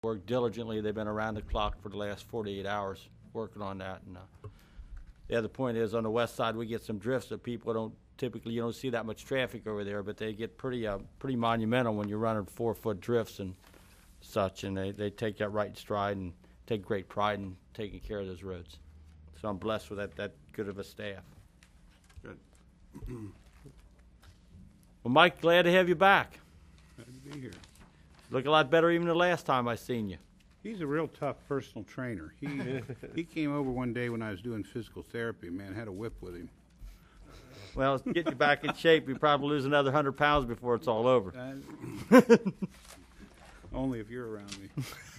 worked diligently. They've been around the clock for the last 48 hours working on that. And the other point is on the west side, we get some drifts that people don't typically, you don't see that much traffic over there, but they get pretty monumental when you're running 4-foot drifts and such, and they take that right in stride and take great pride in taking care of those roads. So I'm blessed with that good of a staff. Good. Well, Mike, glad to have you back. Glad to be here. Look a lot better even the last time I seen you. He's a real tough personal trainer. He came over one day when I was doing physical therapy. Man, had a whip with him. Well, get you back in shape. You probably lose another 100 pounds before it's all over. Only if you're around me.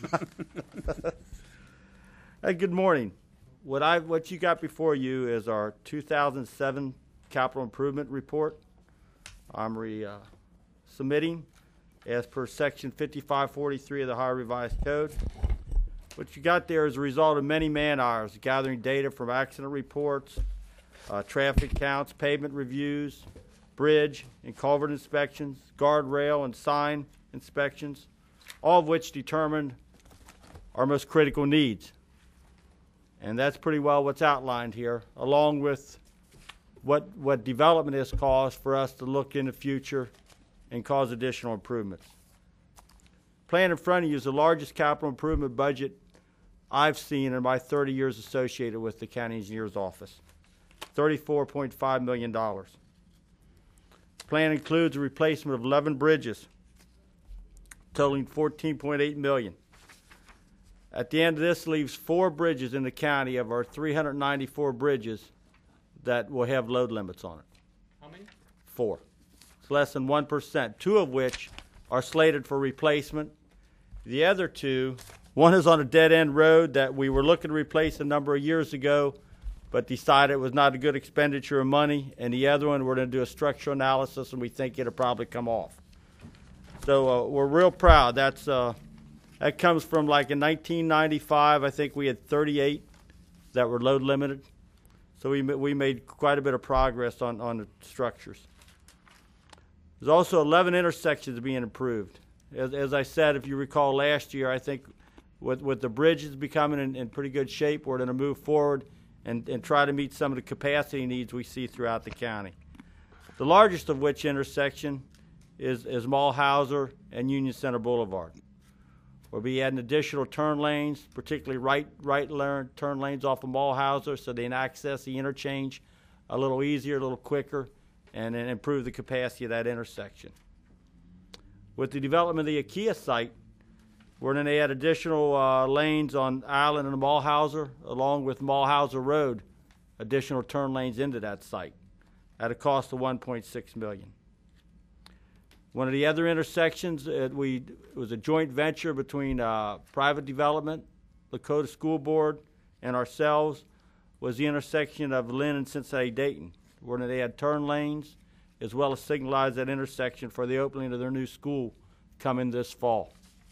Hey, good morning. What you got before you is our 2007 capital improvement report. I'm submitting as per section 5543 of the Ohio Revised Code. What you got there is a result of many man-hours gathering data from accident reports, traffic counts, pavement reviews, bridge and culvert inspections, guardrail and sign inspections, all of which determined our most critical needs. And that's pretty well what's outlined here, along with what development has caused for us to look in the future and cause additional improvements. Plan in front of you is the largest capital improvement budget I've seen in my 30 years associated with the county engineer's office. $34.5 million. Plan includes a replacement of 11 bridges, totaling $14.8 million. At the end of this leaves 4 bridges in the county of our 394 bridges that will have load limits on it. How many? 4. It's less than 1%, 2 of which are slated for replacement. The other 2, one is on a dead-end road that we were looking to replace a number of years ago, but decided it was not a good expenditure of money, and the other one we're going to do a structural analysis, and we think it'll probably come off. So we're real proud. That comes from like in 1995, I think we had 38 that were load limited. So we made quite a bit of progress on the structures. There's also 11 intersections being improved. As I said, if you recall last year, I think with the bridges becoming in pretty good shape, we're going to move forward and try to meet some of the capacity needs we see throughout the county. The largest of which intersection is Mulhauser and Union Center Boulevard. We'll be adding additional turn lanes, particularly right turn lanes off of Mulhauser, so they can access the interchange a little easier, a little quicker, and improve the capacity of that intersection. With the development of the IKEA site, we're going to add additional lanes on Island and Mulhauser, along with Mulhauser Road, additional turn lanes into that site at a cost of $1.6 million. One of the other intersections, it was a joint venture between private development, Lakota School Board, and ourselves, was the intersection of Lynn and Cincinnati-Dayton, where they had turn lanes, as well as signalize that intersection for the opening of their new school coming this fall.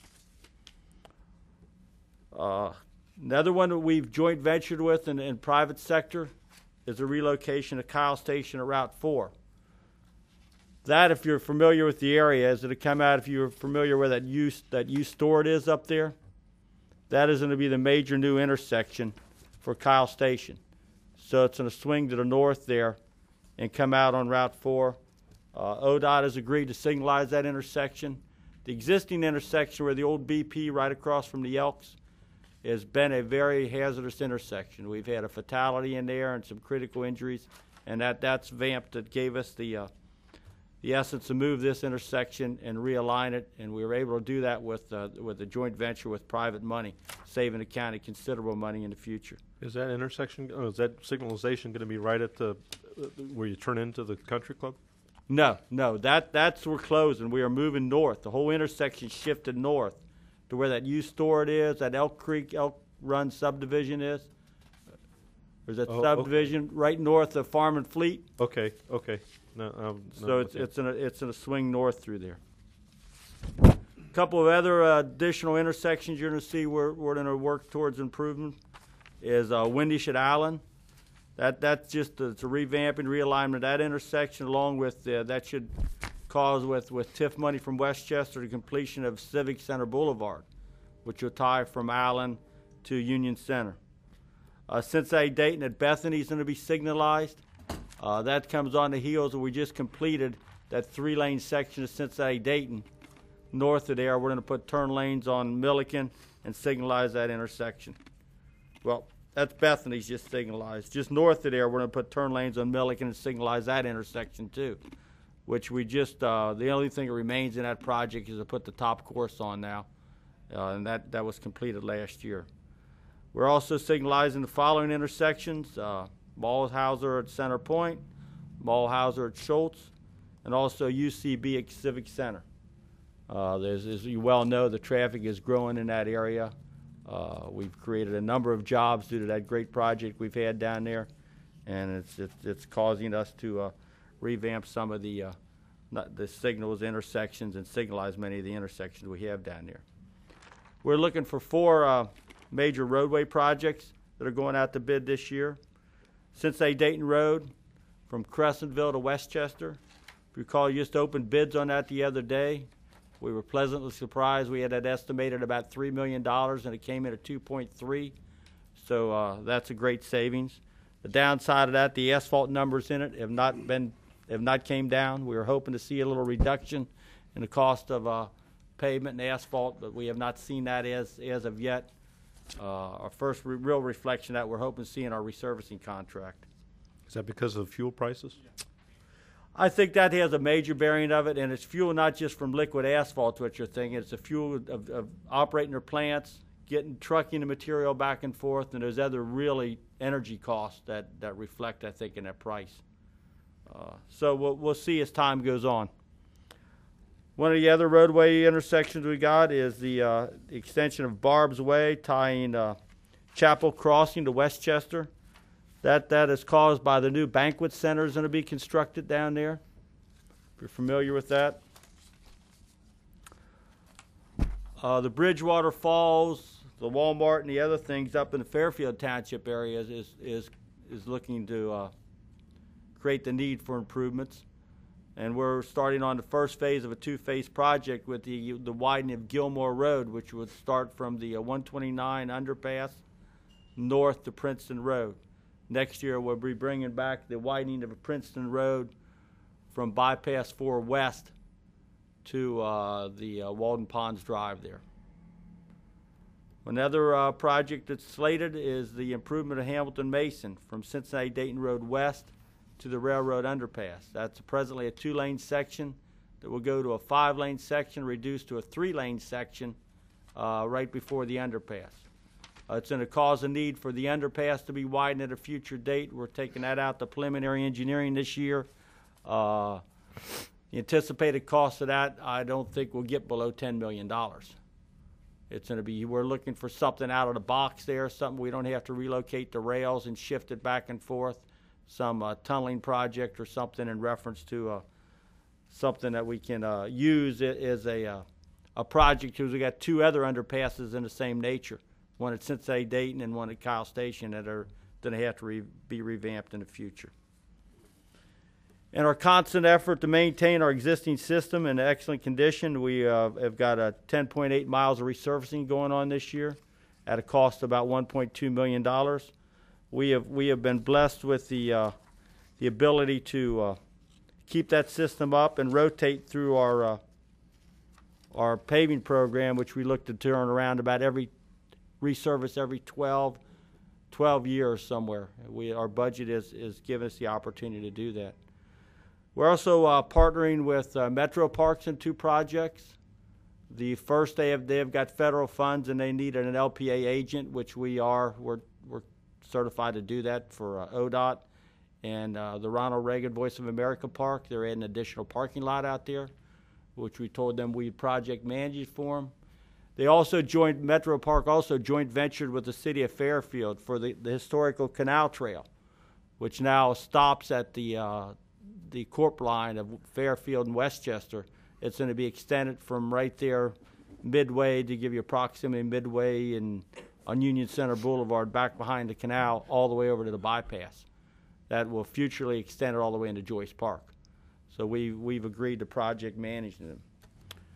Another one that we've joint ventured with in private sector is the relocation of Kyle Station at Route 4. That, if you're familiar with the area, is it'll come out if you're familiar where that used store it is up there. That is going to be the major new intersection for Kyle Station. So it's going to swing to the north there and come out on Route 4. ODOT has agreed to signalize that intersection. The existing intersection where the old BP right across from the Elks has been a very hazardous intersection. We've had a fatality in there and some critical injuries, and that's VAMP that gave us the essence to move this intersection and realign it, and we were able to do that with a joint venture with private money, saving the county considerable money in the future. Is that intersection, is that signalization going to be right at the where you turn into the country club? No, that's we're closing. We are moving north. The whole intersection shifted north to where that used store it is, that Elk Run subdivision is. There's that subdivision right north of Farm and Fleet. Okay. No, so it's in a swing north through there. A couple of other additional intersections you're going to see we're going to work towards improvement is Windish at Allen. That's just it's a revamping, realignment of that intersection, along with that should cause with TIF money from Westchester the completion of Civic Center Boulevard, which will tie from Allen to Union Center. Cincinnati-Dayton at Bethany is going to be signalized. That comes on the heels of we just completed that 3-lane section of Cincinnati-Dayton. North of there, we're going to put turn lanes on Milliken and signalize that intersection. Well, that's Bethany's just signalized. Just north of there, we're going to put turn lanes on Milliken and signalize that intersection too, which we just, the only thing that remains in that project is to put the top course on now, and that was completed last year. We're also signalizing the following intersections: Mulhauser at Center Point, Mulhauser at Schultz, and also UCB at Civic Center. As you well know, the traffic is growing in that area. We've created a number of jobs due to that great project we've had down there, and it's causing us to revamp some of the signals, intersections, and signalize many of the intersections we have down there. We're looking for 4 major roadway projects that are going out to bid this year. Cincinnati-Dayton Road from Crescentville to Westchester. If you recall, you just opened bids on that the other day. We were pleasantly surprised. We had that estimated about $3 million, and it came in at 2.3. So that's a great savings. The downside of that, the asphalt numbers in it have not came down. We were hoping to see a little reduction in the cost of pavement and asphalt, but we have not seen that as of yet. Our first real reflection of that we're hoping to see in our resurfacing contract. Is that because of fuel prices? I think that has a major bearing of it, and it's fuel not just from liquid asphalt, what you're thinking. It's the fuel of operating their plants, trucking the material back and forth, and there's other really energy costs that reflect, I think, in that price. So we'll see as time goes on. One of the other roadway intersections we got is the extension of Barb's Way, tying Chapel Crossing to Westchester. That is caused by the new banquet center is going to be constructed down there. If you're familiar with that. The Bridgewater Falls, the Walmart, and the other things up in the Fairfield Township area is looking to create the need for improvements. And we're starting on the first phase of a 2-phase project with the widening of Gilmore Road, which would start from the 129 underpass north to Princeton Road. Next year, we'll be bringing back the widening of Princeton Road from Bypass 4 West to the Walden Ponds Drive there. Another project that's slated is the improvement of Hamilton Mason from Cincinnati-Dayton Road West to the railroad underpass. That's presently a 2-lane section that will go to a 5-lane section, reduced to a 3-lane section right before the underpass. It's going to cause a need for the underpass to be widened at a future date. We're taking that out to preliminary engineering this year. The anticipated cost of that, I don't think will get below $10 million. It's going to be, we're looking for something out of the box there, something we don't have to relocate the rails and shift it back and forth, some tunneling project or something in reference to something that we can use it as a project, because we got 2 other underpasses in the same nature. One at Cincinnati-Dayton and one at Kyle Station that are going to have to be revamped in the future. In our constant effort to maintain our existing system in excellent condition, we have got 10.8 miles of resurfacing going on this year at a cost of about $1.2 million. We have been blessed with the ability to keep that system up and rotate through our paving program, which we look to turn around about resurface every 12 years somewhere. Our budget is giving us the opportunity to do that. We're also partnering with Metro Parks in 2 projects. The first, they have got federal funds and they needed an LPA agent, which we're certified to do that for ODOT. And the Ronald Reagan Voice of America Park, they're adding an additional parking lot out there, which we told them we'd project manage it for them. They also Metro Park also joint ventured with the city of Fairfield for the historical canal trail, which now stops at the corp line of Fairfield and Westchester. It's going to be extended from right there midway, to give you a proximity, midway on Union Center Boulevard back behind the canal all the way over to the bypass. That will futurely extend it all the way into Joyce Park. So we've agreed to project manage them.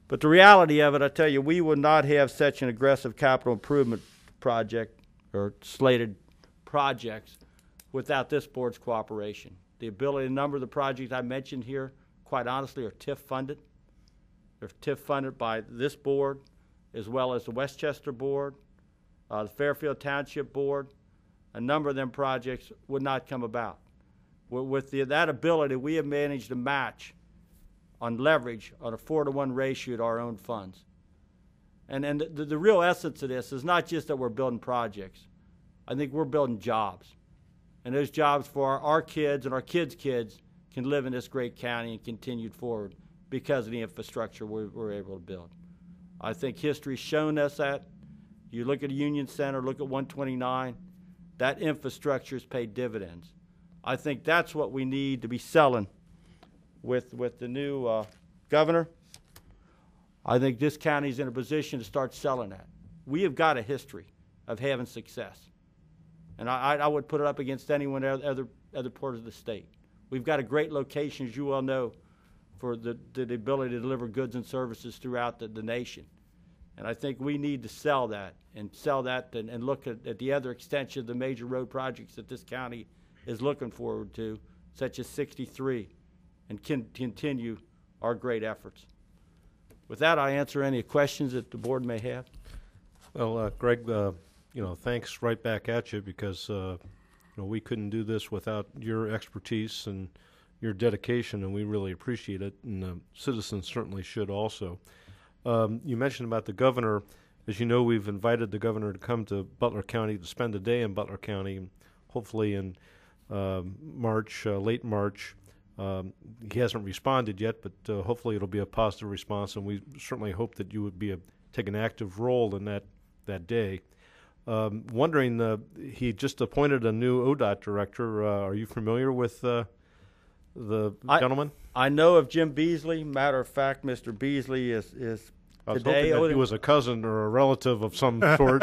But the reality of it, I tell you, we would not have such an aggressive capital improvement project or slated projects without this board's cooperation. The ability, a number of the projects I mentioned here, quite honestly, are TIF funded. They're TIF funded by this board, as well as the Westchester Board, the Fairfield Township Board. A number of them projects would not come about. With that ability, we have managed to match on leverage on a 4-to-1 ratio to our own funds. And the real essence of this is not just that we're building projects. I think we're building jobs. And those jobs for our kids and our kids' kids can live in this great county and continue forward because of the infrastructure we're able to build. I think history's shown us that. You look at Union Center, look at 129, that infrastructure has paid dividends. I think that's what we need to be selling with the new governor. I think this county's in a position to start selling that. We have got a history of having success. And I would put it up against anyone other parts of the state. We've got a great location, as you well know, for the ability to deliver goods and services throughout the nation. And I think we need to sell that and look at the other extension of the major road projects that this county is looking forward to, such as 63, and continue our great efforts. With that, I answer any questions that the board may have. Well, Greg, thanks right back at you because we couldn't do this without your expertise and your dedication, and we really appreciate it, and citizens certainly should also. You mentioned about the governor. As you know, we've invited the governor to come to Butler County to spend a day in Butler County, and hopefully in March, late March. He hasn't responded yet, but hopefully it'll be a positive response, and we certainly hope that you would take an active role in that day. Wondering, he just appointed a new ODOT director. Are you familiar with the gentleman? I know of Jim Beasley. Matter of fact, Mr. Beasley is I was today. hoping that he was a cousin or a relative of some sort.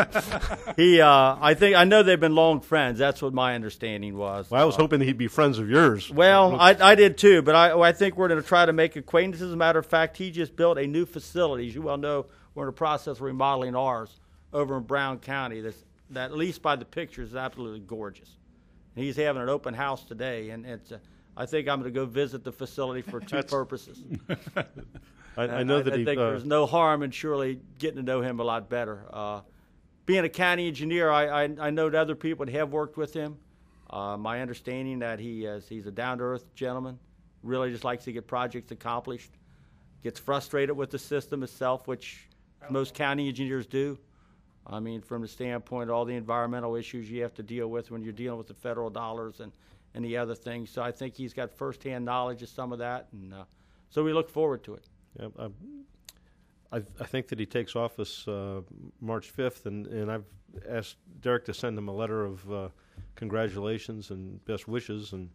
I know they've been long friends. That's what my understanding was. Well, I was hoping he'd be friends of yours. Well, I did too, but I think we're going to try to make acquaintances. As a matter of fact, he just built a new facility. As you well know, we're in the process of remodeling ours over in Brown County. That at least by the pictures, is absolutely gorgeous. And he's having an open house today, and I think I'm going to go visit the facility for two purposes. I know that I think there's no harm in surely getting to know him a lot better. Being a county engineer, I know that other people that have worked with him. My understanding that he's a down-to-earth gentleman, really just likes to get projects accomplished, gets frustrated with the system itself, which most county engineers do. I mean, from the standpoint of all the environmental issues you have to deal with when you're dealing with the federal dollars and the other things. So I think he's got firsthand knowledge of some of that, and so we look forward to it. Yeah, I think that he takes office March 5th, and I've asked Derek to send him a letter of congratulations and best wishes, and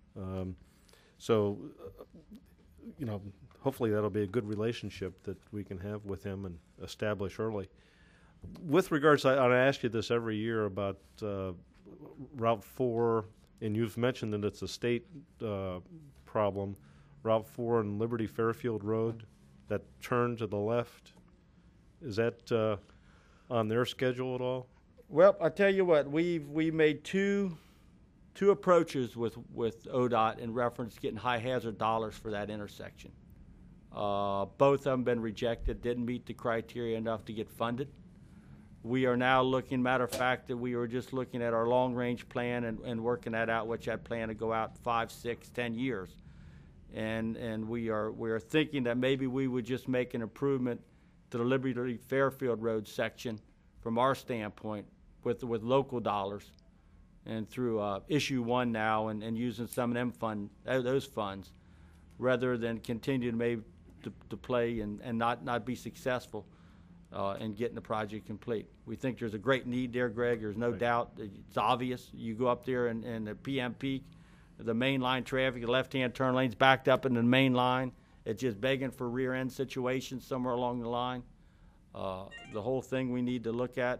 so hopefully that'll be a good relationship that we can have with him and establish early. With regards, I ask you this every year about Route 4, and you've mentioned that it's a state problem. Route 4 and Liberty Fairfield Road, that turn to the left, is that on their schedule at all? Well, I tell you what, we made two approaches with ODOT in reference to getting high hazard dollars for that intersection. Both of them been rejected, didn't meet the criteria enough to get funded. We are now looking, matter of fact, that we were just looking at our long-range plan and working that out, which I plan to go out 5, 6, 10 years. And we are thinking that maybe we would just make an improvement to the Liberty Fairfield Road section from our standpoint with local dollars and through issue 1 now and using some of those funds rather than continue to maybe to play and not be successful in getting the project complete. We think there's a great need there, Greg. There's no doubt. It's obvious. You go up there in the PM peak, the main line traffic, the left-hand turn lane's backed up in the main line. It's just begging for rear-end situations somewhere along the line. The whole thing we need to look at,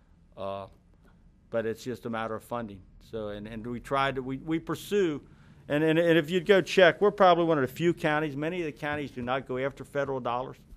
but it's just a matter of funding. So, and we tried to, we pursue, and if you'd go check, we're probably one of the few counties, many of the counties do not go after federal dollars,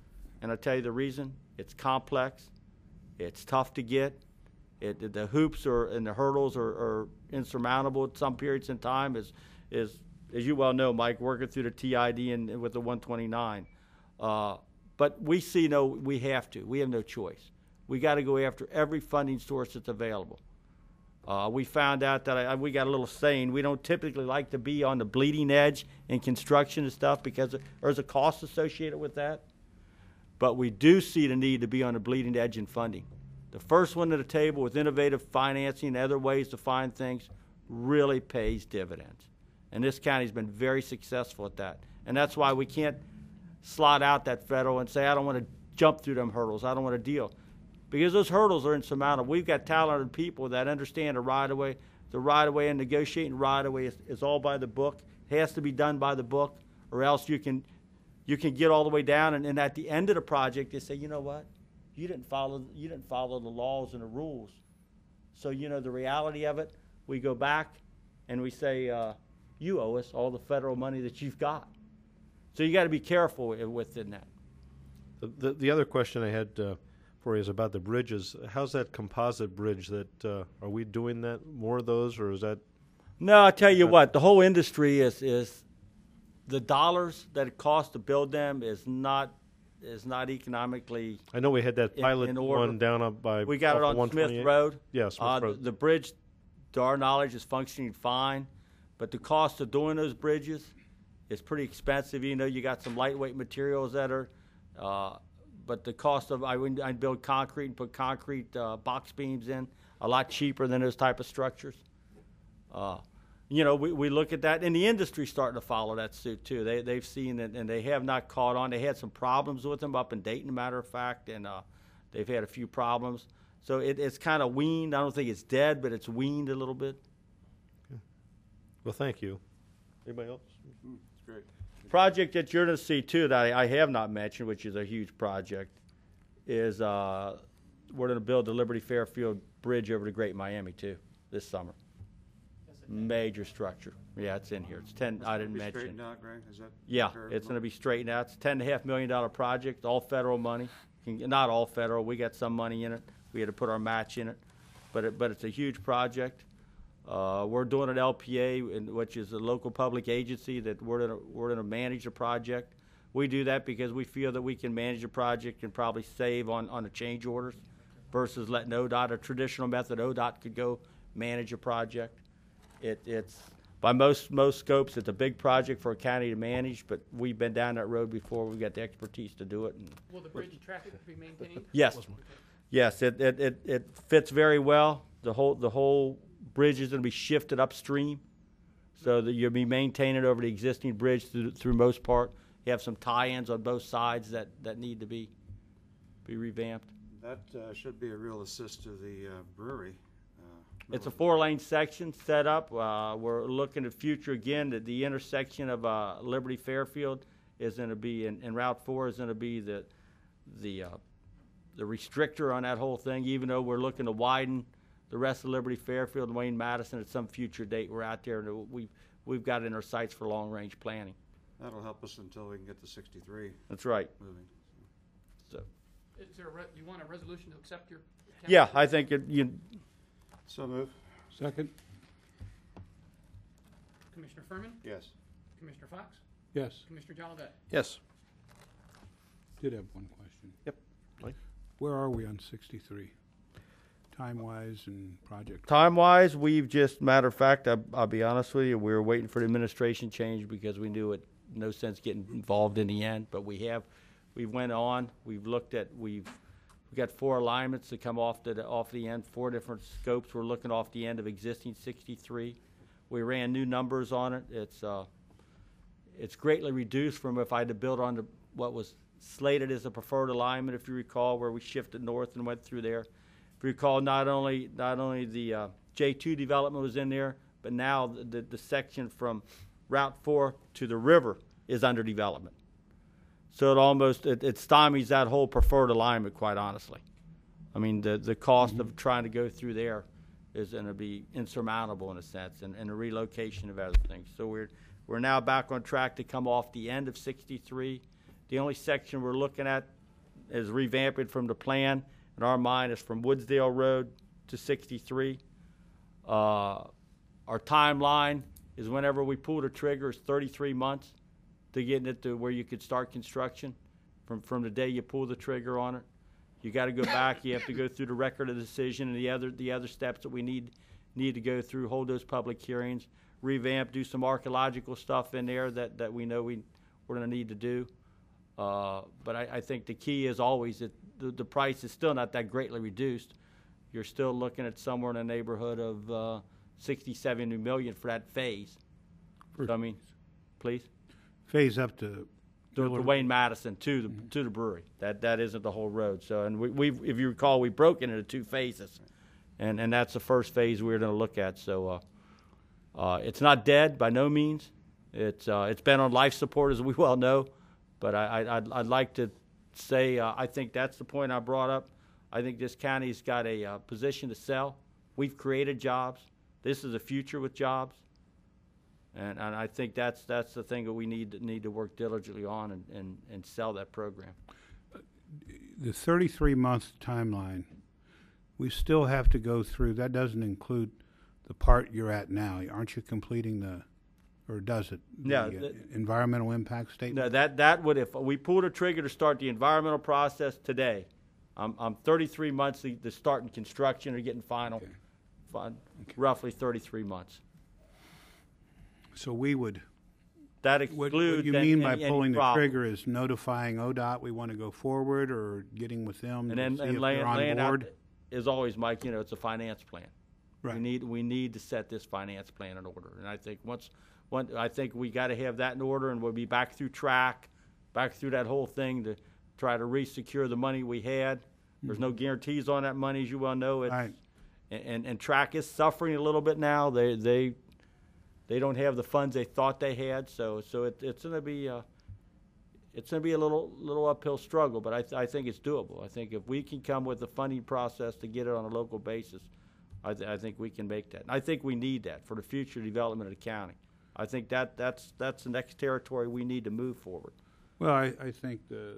And I'll tell you the reason. It's complex. It's tough to get. The hoops and the hurdles are insurmountable at some periods in time, as you well know, Mike, working through the TID and with the 129. But we have to. We have no choice. We got to go after every funding source that's available. We found out that we got a little saying. We don't typically like to be on the bleeding edge in construction and stuff because there's a cost associated with that. But we do see the need to be on the bleeding edge in funding. The first one to the table with innovative financing and other ways to find things really pays dividends. And this county's been very successful at that. And that's why we can't slot out that federal and say, I don't want to jump through them hurdles. I don't want to deal. Because those hurdles are insurmountable. We've got talented people that understand the right-of-way. The right-of-way and negotiating right-of-way is all by the book. It has to be done by the book, or else you can get all the way down, and at the end of the project, they say, you know what? You didn't follow the laws and the rules. So, the reality of it, we go back and we say, you owe us all the federal money that you've got. So you got to be careful within that. The other question I had for you is about the bridges. How's that composite bridge? Are we doing that, more of those, or is that? No, I tell you what, the whole industry is the dollars that it costs to build them is not economically. I know we had that pilot in order. one down up by. We got it on Smith Road. Yeah, Smith Road. The bridge, to our knowledge, is functioning fine, but the cost of doing those bridges is pretty expensive. You got some lightweight materials that are, but the cost of I build concrete and put concrete box beams in a lot cheaper than those type of structures. We look at that, and the industry's starting to follow that suit too. They've seen it, and they have not caught on. They had some problems with them up in Dayton, matter of fact, and they've had a few problems. So it's kind of weaned. I don't think it's dead, but it's weaned a little bit. Okay. Well, thank you. Anybody else? That's great. Project that you're going to see too that I have not mentioned, which is a huge project, is we're going to build the Liberty Fairfield Bridge over the Great Miami too this summer. Major structure. Yeah, it's in here. It's 10. I didn't mention. Straightened out, Greg? Is that Yeah, it's going to be straightened out. It's $10.5 million project, all federal money. Not all federal. We got some money in it. We had to put our match in it, but it's a huge project. We're doing an LPA, which is a local public agency that we're going to manage the project. We do that because we feel that we can manage a project and probably save on the change orders versus letting ODOT, a traditional method. ODOT could go manage a project. It's by most scopes, it's a big project for a county to manage, but we've been down that road before. We've got the expertise to do it. Will the bridge and traffic be maintained? Yes, it fits very well. The whole bridge is going to be shifted upstream, so that you'll be maintaining over the existing bridge through most part. You have some tie-ins on both sides that need to be revamped. That should be a real assist to the brewery. It's a 4-lane section set up. We're looking at future again. The intersection of Liberty Fairfield is going to be, and Route 4 is going to be the restrictor on that whole thing. Even though we're looking to widen the rest of Liberty Fairfield and Wayne Madison at some future date, we're out there and we've got it in our sights for long-range planning. That'll help us until we can get the 63 That's right. moving. So. Is there you want a resolution to accept your? Yeah, I think So move. Second? Commissioner Furman, Yes. Commissioner Fox, Yes. Commissioner Jolivet. Yes. Did have one question. Yep. Mike? Where are we on 63? Time-wise and project? Time-wise, we've just, matter of fact, I'll be honest with you, we were waiting for the administration change because we knew it no sense getting involved in the end. But we went on. We've looked at we've got 4 alignments that come off the end. 4 different scopes. We're looking off the end of existing 63. We ran new numbers on it. It's greatly reduced from if I had to build on what was slated as a preferred alignment, if you recall, where we shifted north and went through there. If you recall, not only the J2 development was in there, but now the section from Route 4 to the river is under development. So it stymies that whole preferred alignment, quite honestly. I mean, the cost of trying to go through there is going to be insurmountable in a sense, and the relocation of other things. So we're now back on track to come off the end of 63. The only section we're looking at is revamping from the plan. In our mind, it's from Woodsdale Road to 63. Our timeline is whenever we pull the trigger is 33 months to getting it to where you could start construction from the day you pull the trigger on it. You got to go back. You have to go through the record of decision and the other steps that we need to go through. Hold those public hearings, revamp, do some archaeological stuff in there that we know we're going to need to do. But I think the key is always that the price is still not that greatly reduced. You're still looking at somewhere in the neighborhood of 60, 70 million for that phase. So, I mean, please. Phase up to To Wayne Madison to the brewery. That isn't the whole road. So, and we if you recall, we broke it into 2 phases, and that's the first phase we're going to look at. So, it's not dead by no means. It's been on life support, as we well know, but I'd like to say I think that's the point I brought up. I think this county's got a position to sell. We've created jobs. This is a future with jobs. And I think that's the thing that we need to work diligently on and sell that program. the 33-month timeline. We still have to go through. That doesn't include the part you're at now. Aren't you completing or does it? Yeah, The environmental impact statement? No, that would, if we pulled a trigger to start the environmental process today, I'm 33 months to starting construction or getting final, roughly 33 months. So we would. That What excludes you mean by any pulling the problem. trigger is notifying ODOT we want to go forward, or getting with them And then to see and if laying they're on out, board? as always, Mike, it's a finance plan. Right. We need to set this finance plan in order. And I think I think we got to have that in order, and we'll be back through track, back through that whole thing to try to re-secure the money we had. There's no guarantees on that money, as you well know. Right. And track is suffering a little bit now. They don't have the funds they thought they had, so it's going to be a little uphill struggle, but I think it's doable. I think if we can come with the funding process to get it on a local basis, I think we can make that. And I think we need that for the future development of the county. I think that's the next territory we need to move forward. Well, I think to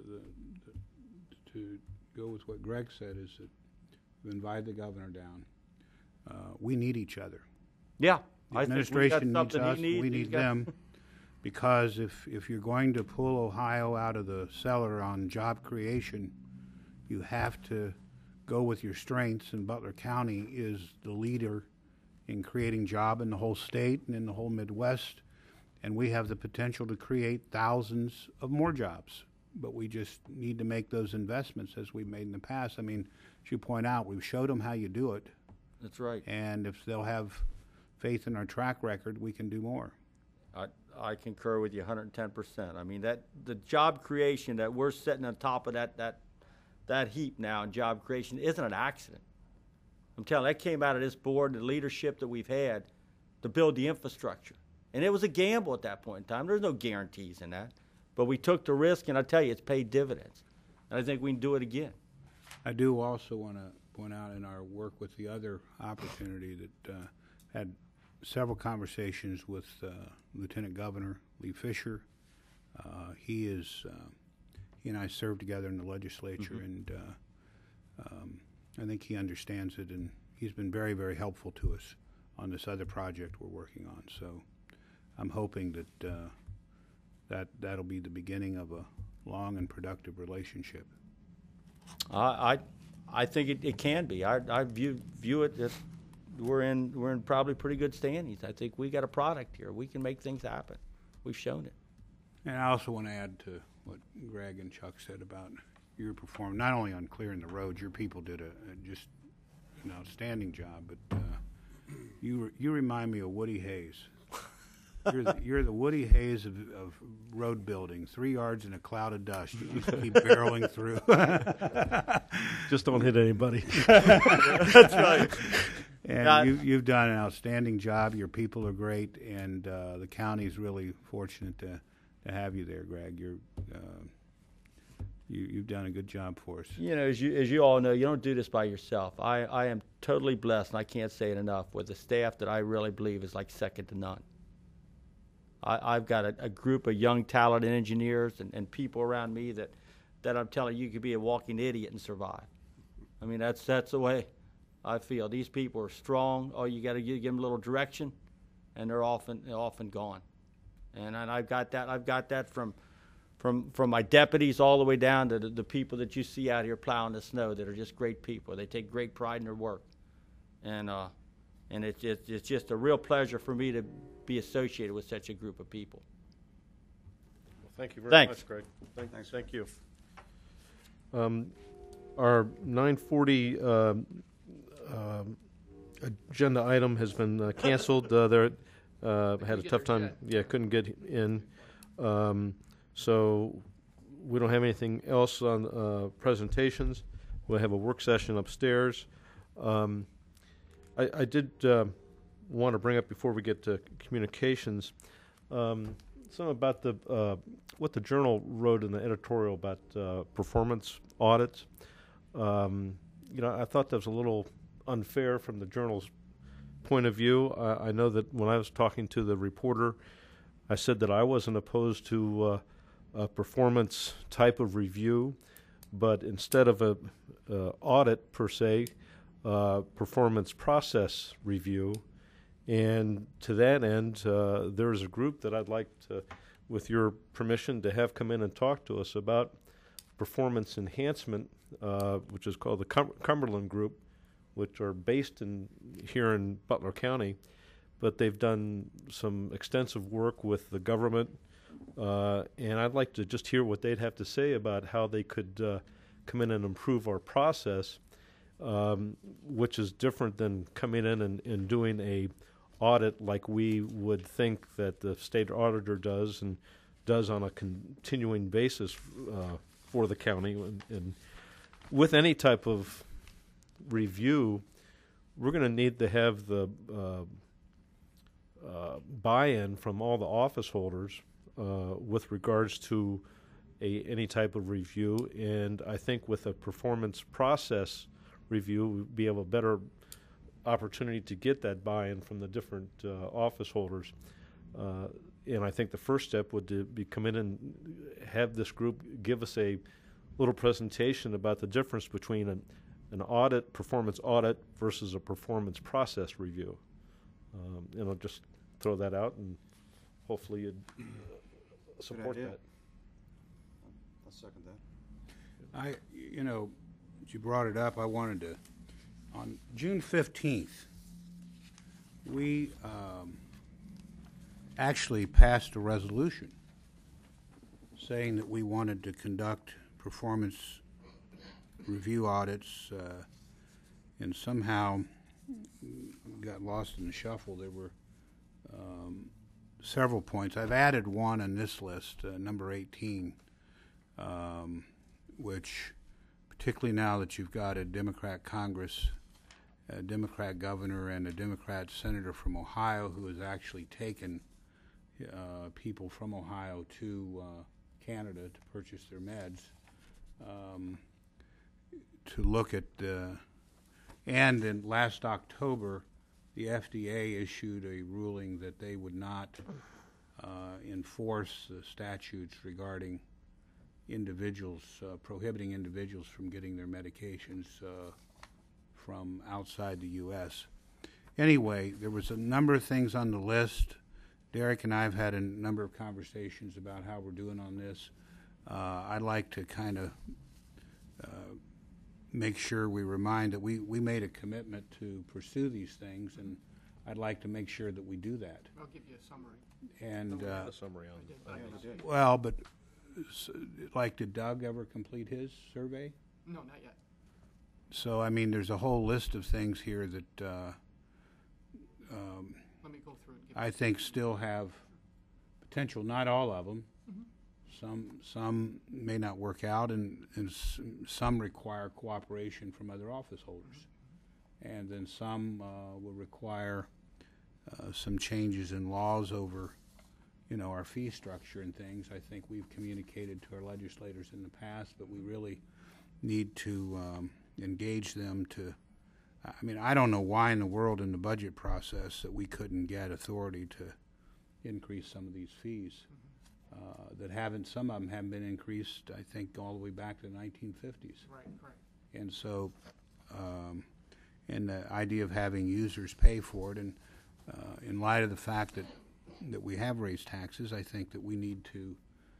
go with what Greg said is that we invite the governor down. We need each other. Yeah. The I think we got administration needs something us, he needs, we he's need got- them, because if you're going to pull Ohio out of the cellar on job creation, you have to go with your strengths, and Butler County is the leader in creating job in the whole state and in the whole Midwest, and we have the potential to create thousands of more jobs. But we just need to make those investments as we've made in the past. I mean, as you point out, we've showed them how you do it, That's right. and if they'll have faith in our track record, we can do more. I concur with you 110%. I mean, the job creation that we're sitting on top of that heap now in job creation isn't an accident. I'm telling you, that came out of this board and the leadership that we've had to build the infrastructure. And it was a gamble at that point in time. There's no guarantees in that. But we took the risk, and I tell you, it's paid dividends. And I think we can do it again. I do also want to point out in our work with the other opportunity that had several conversations with Lieutenant Governor Lee Fisher. He and I served together in the legislature, and I think he understands it, and he's been very, very helpful to us on this other project we're working on. So I'm hoping that that'll be the beginning of a long and productive relationship. I think it can be. I view it as we're in probably pretty good standings. I think we got a product here. We can make things happen. We've shown it. And I also want to add to what Greg and Chuck said about your performance, not only on clearing the roads. Your people did just an outstanding job, but you remind me of Woody Hayes. You're the Woody Hayes of road building. 3 yards in a cloud of dust. You just keep barreling through. Just don't hit anybody. That's right. And you've done an outstanding job. Your people are great, and the county's really fortunate to have you there, Greg. You've done a good job for us. As you all know, you don't do this by yourself. I am totally blessed, and I can't say it enough, with a staff that I really believe is like second to none. I've got a group of young, talented engineers and people around me that that I'm telling you, you could be a walking idiot and survive. I mean, that's the way I feel. These people are strong. All you got to give them a little direction, and they're often gone. And I've got that from my deputies all the way down to the people that you see out here plowing the snow that are just great people. They take great pride in their work, and it's just a real pleasure for me to be associated with such a group of people. Well, thank you very Thanks. much, Greg. Thanks. Thank you. Our 9:40 agenda item has been canceled. There had a tough time. Yeah, couldn't get in. So we don't have anything else on presentations. We'll have a work session upstairs. I did want to bring up before we get to communications something about what the Journal wrote in the editorial about performance audits. I thought that was a little unfair from the Journal's point of view. I know that when I was talking to the reporter, I said that I wasn't opposed to a performance type of review, but instead of a audit per se, performance process review. And to that end, there is a group that I'd like to, with your permission, to have come in and talk to us about performance enhancement, which is called the Cumberland Group, which are based here in Butler County, but they've done some extensive work with the government, and I'd like to just hear what they'd have to say about how they could come in and improve our process, which is different than coming in and doing a audit like we would think that the state auditor does and does on a continuing basis for the county. And with any type of review, we're going to need to have the buy-in from all the office holders with regards to any type of review. And I think with a performance process review, we'll be able a better opportunity to get that buy-in from the different office holders. And I think the first step would be come in and have this group give us a little presentation about the difference between an audit, performance audit, versus a performance process review. And I'll just throw that out, and hopefully you'd support idea. that. I'll second that. You brought it up. I wanted to, on June 15th, we actually passed a resolution saying that we wanted to conduct performance review audits, and somehow got lost in the shuffle. There were several points. I've added one on this list, number 18, which, particularly now that you've got a Democrat Congress, a Democrat governor, and a Democrat senator from Ohio who has actually taken people from Ohio to Canada to purchase their meds, to look at and in last October, the FDA issued a ruling that they would not enforce the statutes regarding individuals, prohibiting individuals from getting their medications from outside the U.S. Anyway, there was a number of things on the list. Derek and I have had a number of conversations about how we're doing on this. I'd like to kind of make sure we remind that we made a commitment to pursue these things, and I'd like to make sure that we do that. I'll give you a summary. And A summary on Yeah, we did. well, but did Doug ever complete his survey? No, not yet. So I mean, there's a whole list of things here that Let me go through it. I think still have potential. Not all of them. Some may not work out, and some require cooperation from other office holders, and then some will require some changes in laws over, our fee structure and things. I think we've communicated to our legislators in the past, but we really need to engage them to. I mean, I don't know why in the world in the budget process that we couldn't get authority to increase some of these fees. that haven't, some of them haven't been increased, I think, all the way back to the 1950s. Right, correct. And so, and the idea of having users pay for it, and in light of the fact that we have raised taxes, I think that we need to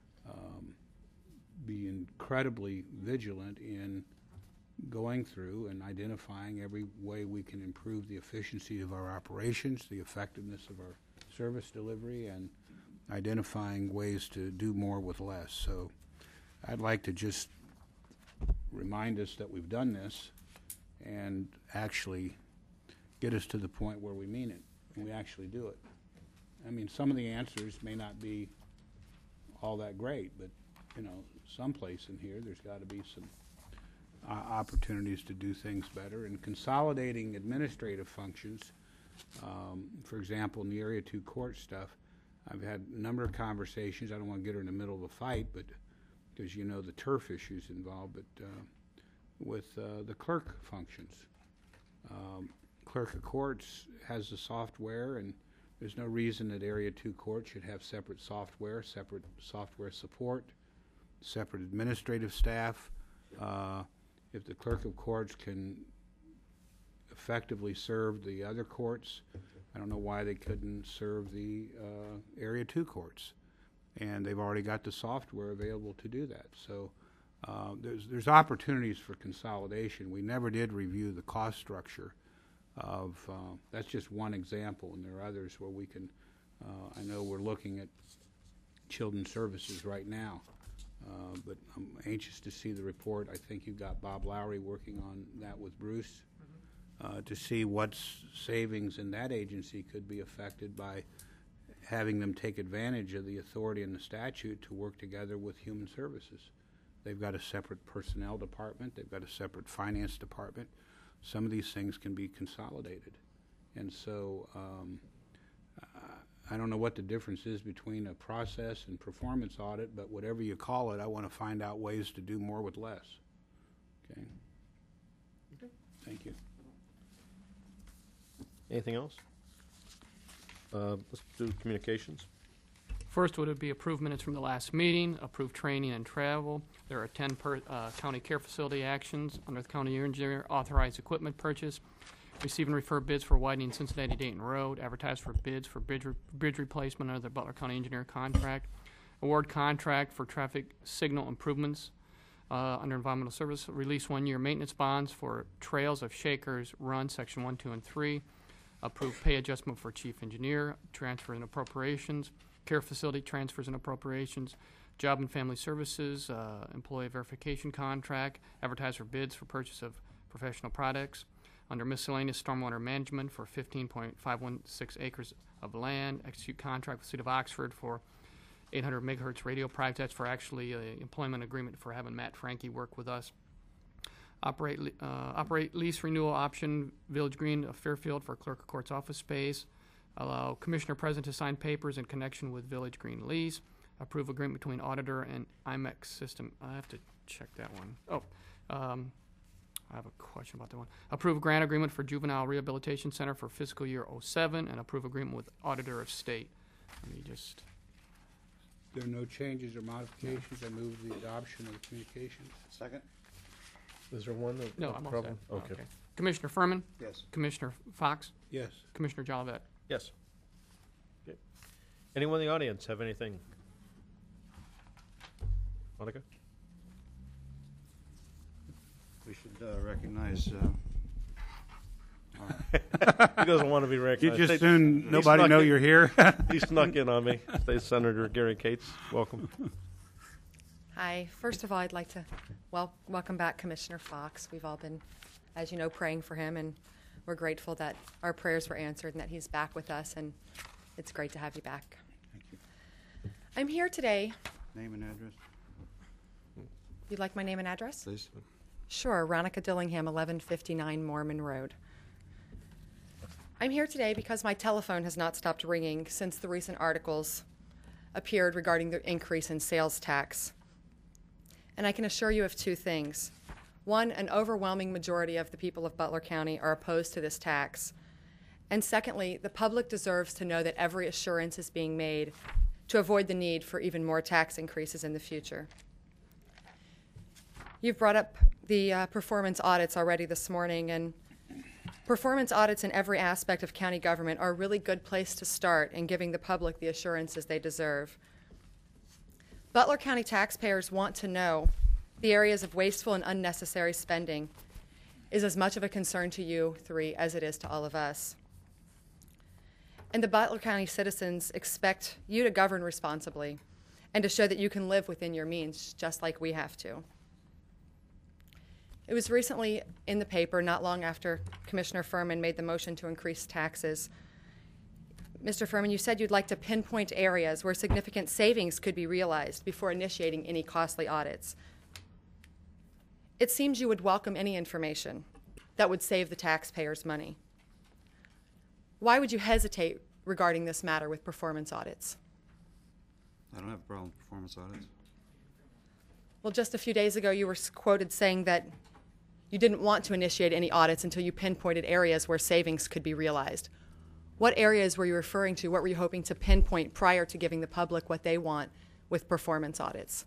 be incredibly vigilant in going through and identifying every way we can improve the efficiency of our operations, the effectiveness of our service delivery, and identifying ways to do more with less. So I'd like to just remind us that we've done this and actually get us to the point where we mean it and we actually do it. I mean, some of the answers may not be all that great, but you know, someplace in here there's got to be some opportunities to do things better, and consolidating administrative functions. For example, in the Area 2 court stuff, I've had a number of conversations. I don't want to get her in the middle of a fight, but because you know the turf issues involved, but with the clerk functions. Clerk of courts has the software, and there's no reason that Area 2 court should have separate software support, separate administrative staff. If the clerk of courts can effectively serve the other courts, I don't know why they couldn't serve the Area 2 courts. And they've already got the software available to do that. So there's opportunities for consolidation. We never did review the cost structure of, that's just one example, and there are others where we can, I know we're looking at children's services right now. But I'm anxious to see the report. I think you've got Bob Lowry working on that with Bruce to see what savings in that agency could be affected by having them take advantage of the authority in the statute to work together with human services. They've got a separate personnel department. They've got a separate finance department. Some of these things can be consolidated. And so I don't know what the difference is between a process and performance audit, but whatever you call it, I want to find out ways to do more with less. Okay? Thank you. Anything else? Let's do communications. First would be approved minutes from the last meeting, approved training and travel. There are 10 county care facility actions under the county engineer, authorized equipment purchase, receive and refer bids for widening Cincinnati-Dayton Road, advertise for bids for bridge replacement under the Butler County engineer contract, award contract for traffic signal improvements under environmental service, release 1-year maintenance bonds for trails of Shakers Run, section 1, 2, and 3, approve pay adjustment for chief engineer, transfer and appropriations, care facility transfers and appropriations, job and family services, employee verification contract, advertise for bids for purchase of professional products, under miscellaneous stormwater management for 15.516 acres of land, execute contract with the City of Oxford for 800 megahertz radio product. That's for actually employment agreement for having Matt Frankie work with us. Operate lease renewal option, Village Green of Fairfield for clerk of court's office space. Allow commissioner present to sign papers in connection with Village Green lease. Approve agreement between auditor and IMEX system. I have to check that one. I have a question about that one. Approve grant agreement for Juvenile Rehabilitation Center for fiscal year 07 and approve agreement with Auditor of State. Let me just... There are no changes or modifications. I move the adoption of the communications. Second? Is there one that? No, I'm all problem? set. Okay. Commissioner Furman? Yes. Commissioner Fox? Yes. Commissioner Jolivet? Yes. Okay. Anyone in the audience have anything? Monica? We should recognize, He doesn't want to be You recognized. just Hey, soon nobody snuck know in. you're here. He snuck in on me. State Senator Gary Cates, welcome. Hi. First of all, I'd like to welcome back Commissioner Fox. We've all been, as you know, praying for him, and we're grateful that our prayers were answered and that he's back with us, and it's great to have you back. Thank you. I'm here today. name and address, You'd like my name and address? please. Sure. Ronica Dillingham, 1159 Mormon Road. I'm here today because my telephone has not stopped ringing since the recent articles appeared regarding the increase in sales tax. And I can assure you of two things. One, an overwhelming majority of the people of Butler County are opposed to this tax. And secondly, the public deserves to know that every assurance is being made to avoid the need for even more tax increases in the future. You've brought up the performance audits already this morning, and performance audits in every aspect of county government are a really good place to start in giving the public the assurances they deserve. Butler County taxpayers want to know the areas of wasteful and unnecessary spending is as much of a concern to you three as it is to all of us. And the Butler County citizens expect you to govern responsibly and to show that you can live within your means, just like we have to. It was recently in the paper, not long after Commissioner Furman made the motion to increase taxes. Mr. Furman, you said you'd like to pinpoint areas where significant savings could be realized before initiating any costly audits. It seems you would welcome any information that would save the taxpayers money. Why would you hesitate regarding this matter with performance audits? I don't have a problem with performance audits. Well, just a few days ago, you were quoted saying that you didn't want to initiate any audits until you pinpointed areas where savings could be realized. What areas were you referring to? What were you hoping to pinpoint prior to giving the public what they want with performance audits?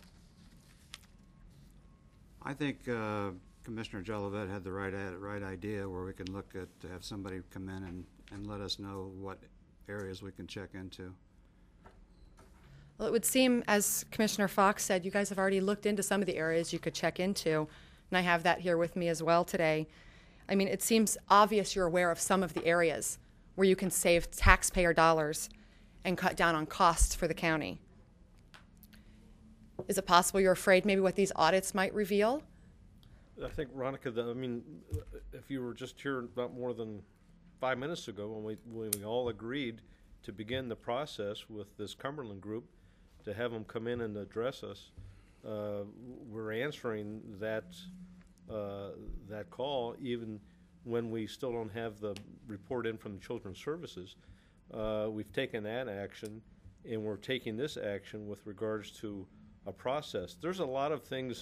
I think Commissioner Jolivet had the right idea, where we can look at, to have somebody come in and let us know what areas we can check into. Well, it would seem, as Commissioner Fox said, you guys have already looked into some of the areas you could check into, and I have that here with me as well today. I mean, it seems obvious you're aware of some of the areas where you can save taxpayer dollars and cut down on costs for the county. Is it possible you're afraid maybe what these audits might reveal? I think, Veronica, if you were just here not more than 5 minutes ago when we all agreed to begin the process with this Cumberland group to have them come in and address us, we're answering that call even when we still don't have the report in from the Children's Services. We've taken that action, and we're taking this action with regards to a process. There's a lot of things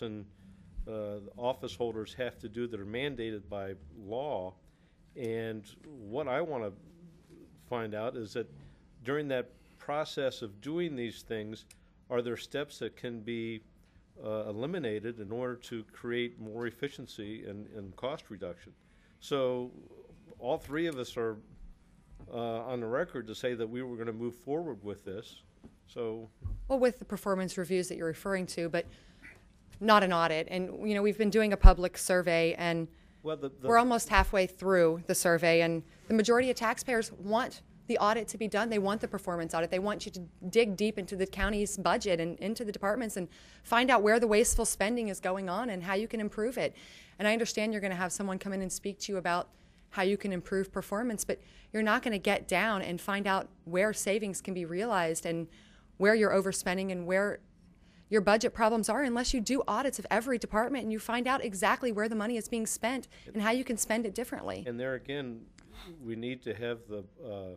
office holders have to do that are mandated by law, and what I want to find out is that during that process of doing these things, are there steps that can be eliminated in order to create more efficiency and cost reduction? So all three of us are on the record to say that we were going to move forward with this. So, well, with the performance reviews that you're referring to, but not an audit. And, you know, we've been doing a public survey, and well, we're almost halfway through the survey, and the majority of taxpayers want the audit to be done. They want the performance audit. They want you to dig deep into the county's budget and into the departments and find out where the wasteful spending is going on and how you can improve it. And I understand you're going to have someone come in and speak to you about how you can improve performance, but you're not going to get down and find out where savings can be realized and where you're overspending and where your budget problems are unless you do audits of every department and you find out exactly where the money is being spent and how you can spend it differently. And there again, we need to have the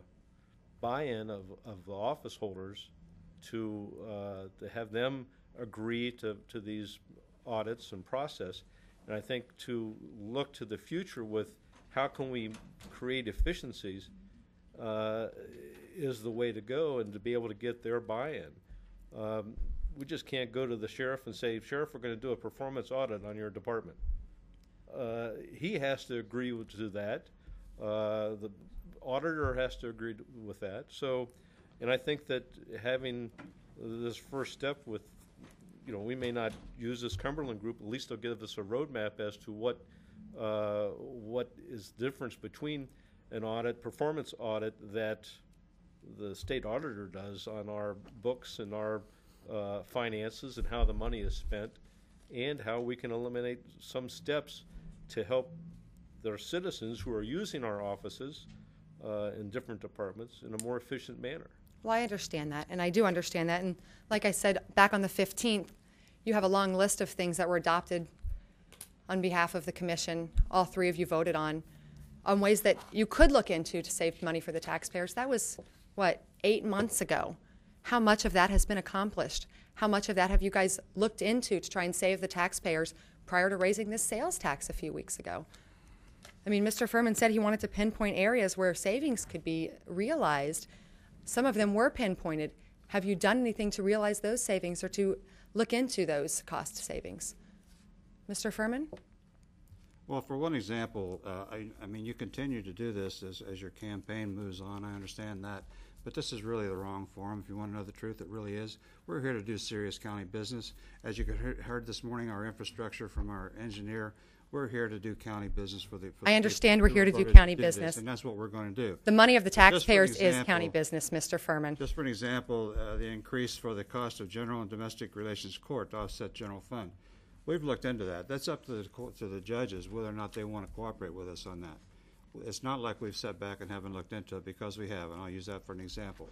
buy-in of the office holders to have them agree to these audits and process. And I think to look to the future with how can we create efficiencies is the way to go, and to be able to get their buy-in. We just can't go to the sheriff and say, Sheriff, we're going to do a performance audit on your department. He has to agree to that. The auditor has to agree with that. So, and I think that having this first step with, you know, we may not use this Cumberland group, at least they'll give us a roadmap as to what is the difference between an audit, performance audit that the state auditor does on our books and our finances and how the money is spent, and how we can eliminate some steps to help their citizens who are using our offices in different departments in a more efficient manner. Well, I understand that, and I do understand that. And like I said, back on the 15th, you have a long list of things that were adopted on behalf of the commission. All three of you voted on ways that you could look into to save money for the taxpayers. That was, what, 8 months ago. How much of that has been accomplished? How much of that have you guys looked into to try and save the taxpayers prior to raising this sales tax a few weeks ago? I mean, Mr. Furman said he wanted to pinpoint areas where savings could be realized. Some of them were pinpointed. Have you done anything to realize those savings or to look into those cost savings? Mr. Furman? Well, for one example, I mean, you continue to do this as your campaign moves on. I understand that. But this is really the wrong forum. If you want to know the truth, it really is. We're here to do serious county business. As you heard this morning, our infrastructure from our engineer, we're here to do county business for the I understand we're here to do voted county this, business. and that's what we're going to do. The money of the Just for taxpayers is example- county business, Mr. Furman. Just for an example, the increase for the cost of general and domestic relations court to offset general fund. We've looked into that. That's up to the judges whether or not they want to cooperate with us on that. It's not like we've sat back and haven't looked into it, because we have, and I'll use that for an example.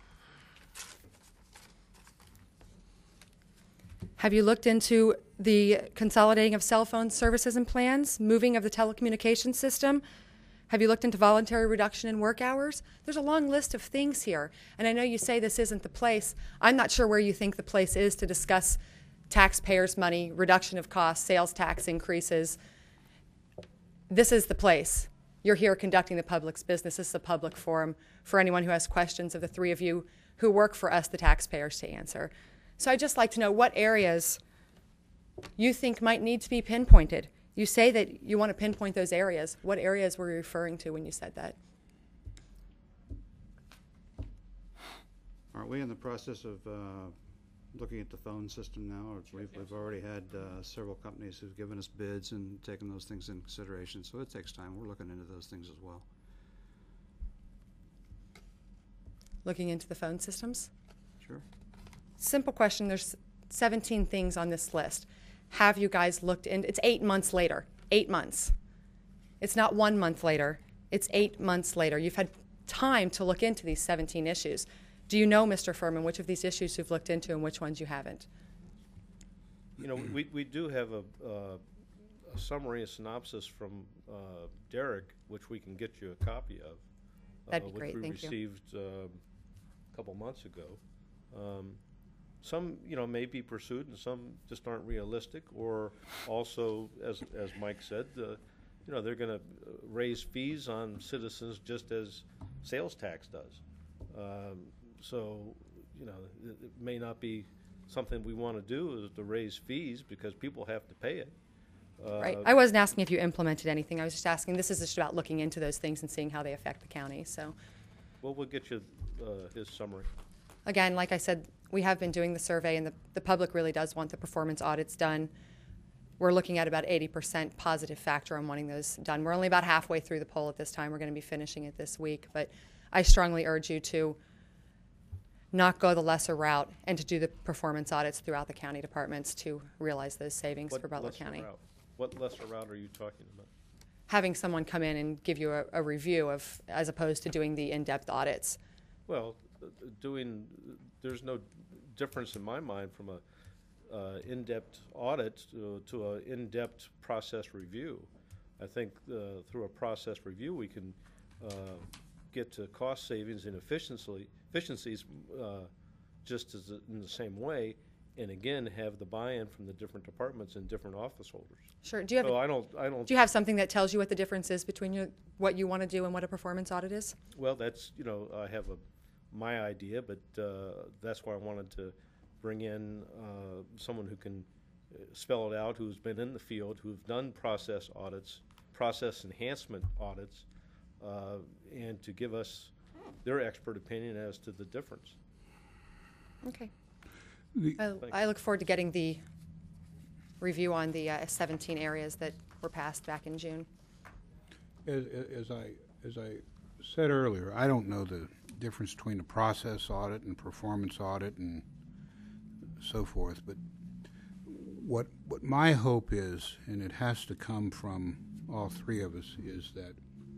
Have you looked into the consolidating of cell phone services and plans, moving of the telecommunications system? Have you looked into voluntary reduction in work hours? There's a long list of things here. And I know you say this isn't the place. I'm not sure where you think the place is to discuss taxpayers' money, reduction of costs, sales tax increases. This is the place. You're here conducting the public's business. This is a public forum for anyone who has questions of the three of you who work for us, the taxpayers, to answer. So I'd just like to know what areas you think might need to be pinpointed. You say that you want to pinpoint those areas. What areas were you referring to when you said that? Aren't we in the process of looking at the phone system now? Or we've already had several companies who've given us bids and taken those things into consideration, so it takes time. We're looking into those things as well. Looking into the phone systems? Sure. Simple question. There's 17 things on this list. Have you guys looked in? It's 8 months later. 8 months. It's not 1 month later. It's 8 months later. You've had time to look into these 17 issues. Do you know, Mr. Furman, which of these issues you've looked into and which ones you haven't? You know, we do have a summary, a synopsis from Derek, which we can get you a copy of. That'd be great, which we thank you. received a couple months ago. Some, you know, may be pursued, and some just aren't realistic. Or also, as Mike said, you know, they're going to raise fees on citizens just as sales tax does. So, you know, it may not be something we want to do, is to raise fees, because people have to pay it. Right. I wasn't asking if you implemented anything. I was just asking, this is just about looking into those things and seeing how they affect the county. So, Well, we'll get you his summary. again, like I said, we have been doing the survey, and the public really does want the performance audits done. We're looking at about 80% positive factor on wanting those done. We're only about halfway through the poll at this time. We're going to be finishing it this week. But I strongly urge you to not go the lesser route and to do the performance audits throughout the county departments to realize those savings for Butler lesser County. route? What lesser route are you talking about? Having someone come in and give you a review of, as opposed to doing the in-depth audits. Well, there's no difference in my mind from a in-depth audit to an in-depth process review. I think through a process review we can get to cost savings and efficiencies just as in the same way, and again have the buy-in from the different departments and different office holders. Sure. Do you have So I don't. do you have something that tells you what the difference is between what you want to do and what a performance audit is? Well, that's, you know, I have my idea, but that's why I wanted to bring in someone who can spell it out, who's been in the field, who've done process audits, process enhancement audits, and to give us their expert opinion as to the difference. Okay. I look forward to getting the review on the 17 areas that were passed back in June. As I said earlier, I don't know the difference between a process audit and performance audit and so forth, but what my hope is, and it has to come from all three of us, is that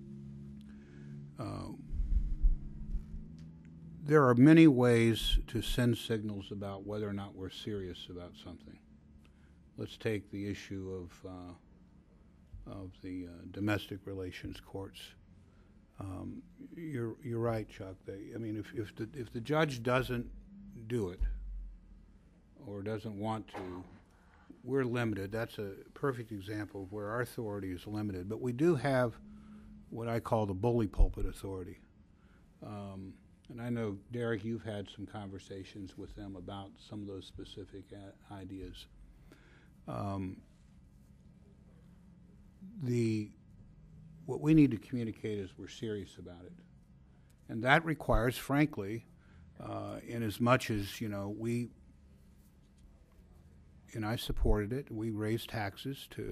there are many ways to send signals about whether or not we're serious about something. Let's take the issue of the domestic relations courts. You're right, Chuck. I mean, if the judge doesn't do it or doesn't want to, we're limited. That's a perfect example of where our authority is limited. But we do have what I call the bully pulpit authority. and I know, Derek, you've had some conversations with them about some of those specific ideas. What we need to communicate is we're serious about it. And that requires, frankly, in as much as, I supported it, we raised taxes to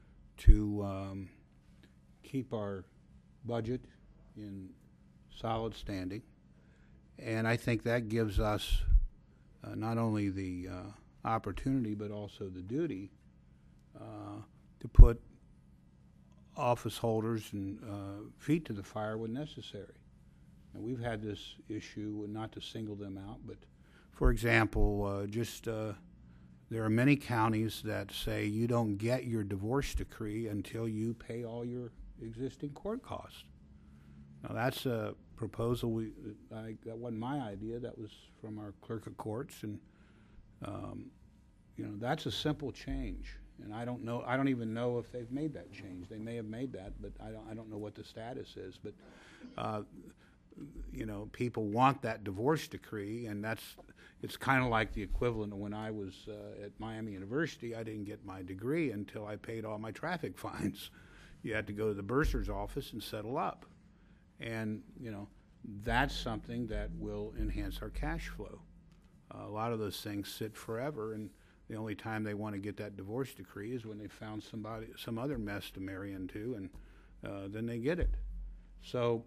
keep our budget in solid standing. And I think that gives us not only the opportunity but also the duty to put office holders and feet to the fire when necessary. And we've had this issue, not to single them out, but for example, there are many counties that say you don't get your divorce decree until you pay all your existing court costs. Now that's a proposal that wasn't my idea. That was from our clerk of courts, and that's a simple change. And I don't even know if they've made that change. They may have made that, but I don't know what the status is. But people want that divorce decree, and it's kind of like the equivalent of when I was at Miami University. I didn't get my degree until I paid all my traffic fines. You had to go to the bursar's office and settle up. And, that's something that will enhance our cash flow. A lot of those things sit forever, and the only time they want to get that divorce decree is when they found some other mess to marry into, and then they get it. So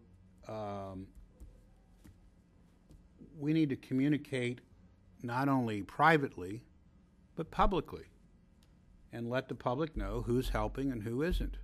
we need to communicate not only privately, but publicly, and let the public know who's helping and who isn't.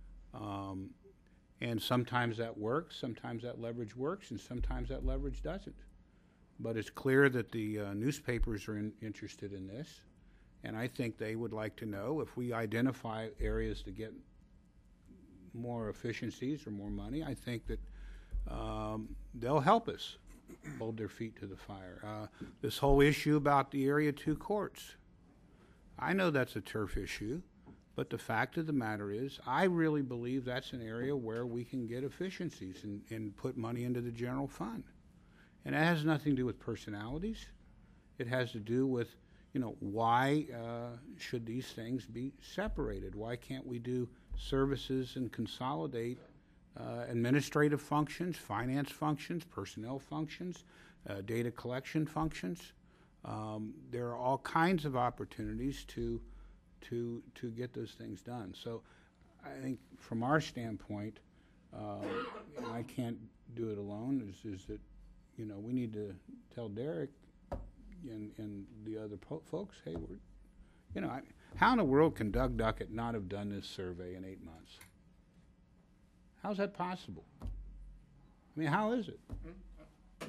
And sometimes that works, sometimes that leverage works, and sometimes that leverage doesn't. But it's clear that the newspapers are interested in this, and I think they would like to know if we identify areas to get more efficiencies or more money. I think that they'll help us hold their feet to the fire. This whole issue about the Area 2 courts, I know that's a turf issue. But the fact of the matter is, I really believe that's an area where we can get efficiencies and put money into the general fund. And it has nothing to do with personalities. It has to do with, why should these things be separated? Why can't we do services and consolidate administrative functions, finance functions, personnel functions, data collection functions? There are all kinds of opportunities to get those things done. So I think from our standpoint, and I can't do it alone, is that, we need to tell Derek and the other folks, hey, how in the world can Doug Duckett not have done this survey in 8 months? How's that possible? I mean, how is it? I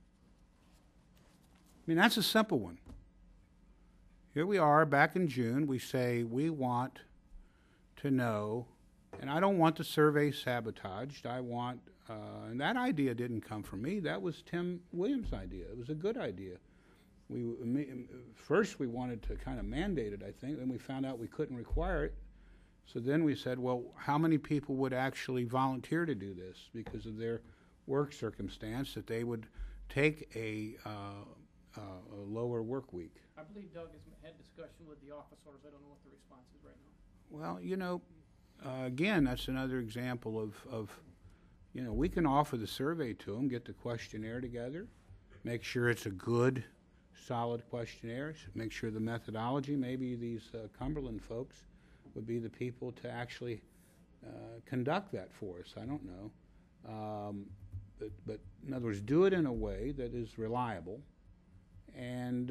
mean, that's a simple one. Here we are back in June. We say we want to know, and I don't want the survey sabotaged. I want, and that idea didn't come from me. That was Tim Williams' idea. It was a good idea. First we wanted to kind of mandate it, I think. Then we found out we couldn't require it. So then we said, well, how many people would actually volunteer to do this because of their work circumstance, that they would take a lower work week? I believe Doug has had discussion with the office holders. I don't know what the response is right now. Well, again, that's another example of we can offer the survey to them, get the questionnaire together, make sure it's a good, solid questionnaire, make sure the methodology, maybe these Cumberland folks would be the people to actually conduct that for us. I don't know. But in other words, do it in a way that is reliable. And,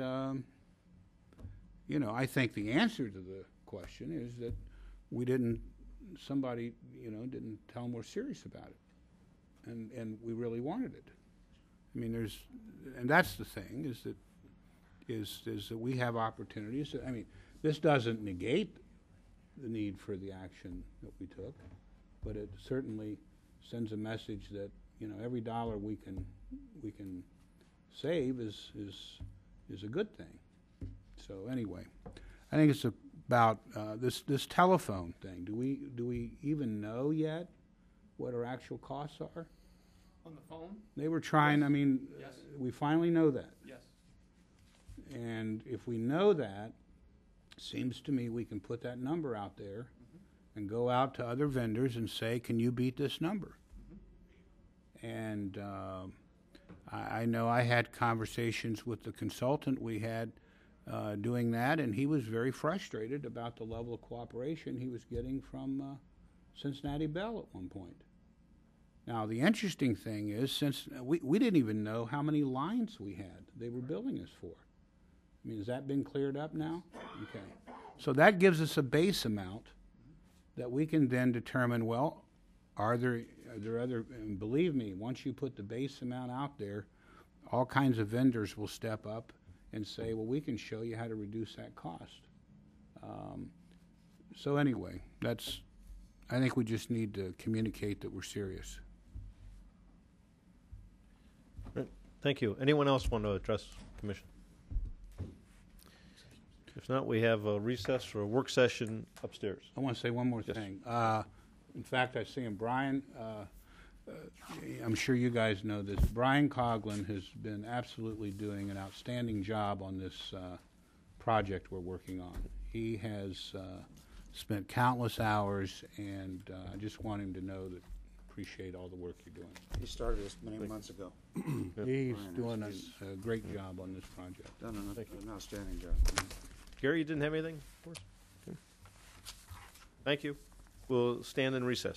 I think the answer to the question is that somebody didn't tell them we're serious about it. And we really wanted it. I mean, and that's the thing, is that we have opportunities. I mean, this doesn't negate the need for the action that we took, but it certainly sends a message that, every dollar we can save is a good thing. So anyway, I think it's about this telephone thing. Do we even know yet what our actual costs are? On the phone? They were trying, I mean, Yes. we finally know that. Yes. And if we know that, seems to me we can put that number out there and go out to other vendors and say, can you beat this number? And I know I had conversations with the consultant we had doing that, and he was very frustrated about the level of cooperation he was getting from Cincinnati Bell at one point. Now, the interesting thing is, since we didn't even know how many lines we had they were billing us for. I mean, has that been cleared up now? Okay. So that gives us a base amount that we can then determine, well, are there other, and believe me, once you put the base amount out there, all kinds of vendors will step up and say, well, we can show you how to reduce that cost. So anyway, I think we just need to communicate that we're serious. Right. Thank you. Anyone else want to address the commission? If not, we have a recess for a work session upstairs. I want to say one more Yes. thing. In fact, I see him, Brian. I'm sure you guys know this. Brian Coughlin has been absolutely doing an outstanding job on this project we're working on. He has spent countless hours, and I just want him to know that appreciate all the work you're doing. He started this many months ago. He's Brian, doing he's a great job on this project. Done an outstanding job. Gary, you didn't have anything for us? Okay. Thank you. We'll stand in recess.